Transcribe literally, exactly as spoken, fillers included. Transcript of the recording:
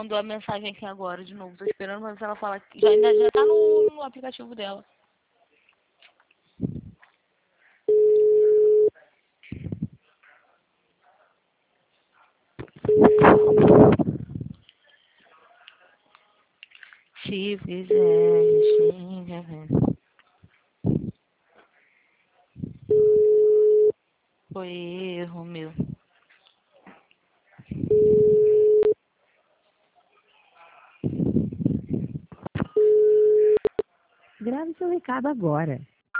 Mandou a mensagem aqui agora de novo. Tô esperando, mas ela fala que já, ainda já tá no, no aplicativo dela. Se fizer, xinga, velho. Foi erro meu. Grave seu recado agora.